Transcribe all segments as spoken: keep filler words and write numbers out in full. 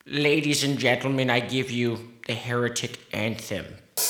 Ladies and gentlemen, I give you the Heretic Anthem.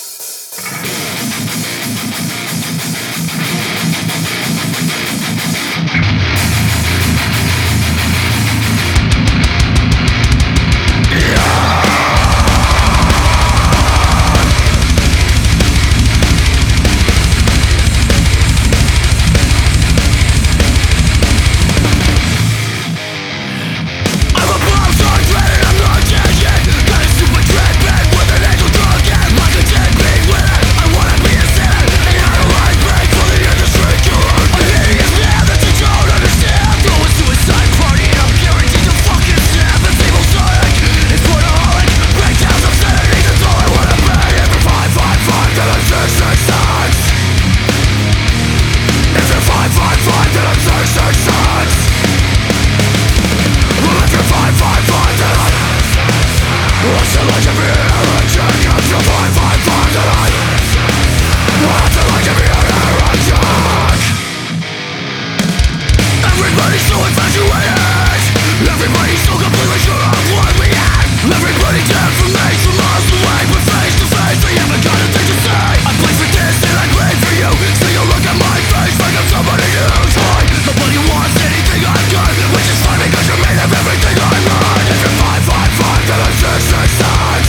Everybody's so infatuated. Everybody's so completely sure of what we have. Everybody dead from me, from miles away, but face to face they haven't got a thing to say. I bleed for this and I bleed for you. So you look at my face like I'm somebody who's high. Nobody wants anything I've got, which is fine because you're made of everything I'm not. If you're five, five, five, then I'm six, six, six.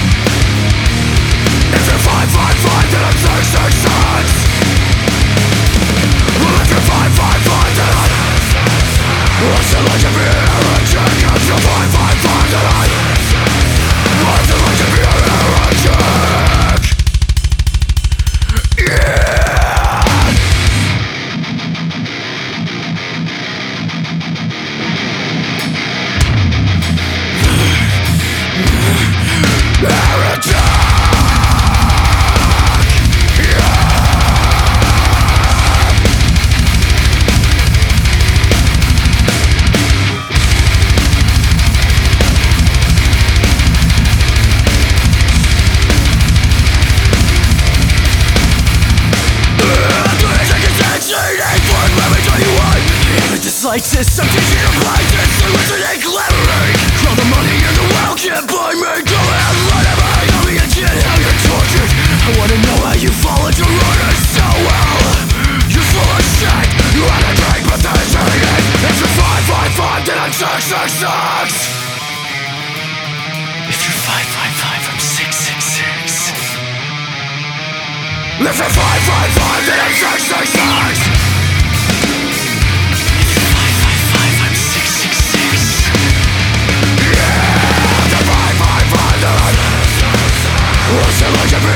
If you're five, five, five, then I'm six, six, six. Well, if you're five, five, five, then I'm what's it like to be a heretic? If you're five, five, five, then I what's it like to be a heretic? Yeah! Heretic! Like this, I'm teaching you places, so listen and collaborate. All the money in the world can't buy me. Go ahead, let it be. Tell me again how you're tortured. I wanna know how you fall into running so well. You're full of shit. You wanna drink, but there's anything. If you're five, five, five, then I'm six, six, six. If you're five, five, five, I'm six, six, six. If you're five, five, five, then I'm six, six, six. What's it like to be